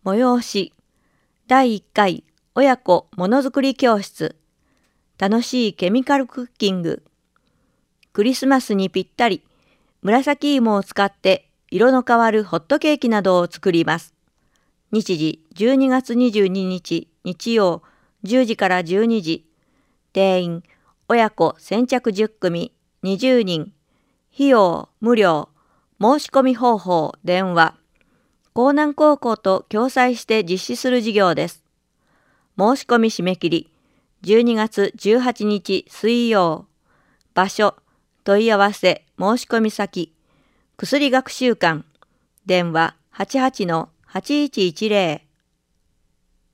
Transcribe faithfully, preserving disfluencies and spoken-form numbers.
催しだいいっかい親子ものづくり教室、楽しいケミカルクッキング。クリスマスにぴったり紫芋を使って色の変わるホットケーキなどを作ります。日時じゅうにがつにじゅうににち日曜じゅうじからじゅうにじ。定員親子先着じゅっくみにじゅうにん。費用無料。申し込み方法電話。江南高校と共催して実施する事業です。申し込み締め切りじゅうにがつじゅうはちにち水曜。場所問い合わせ申し込み先薬学習館。電話 はちはちのはちいちいちゼロ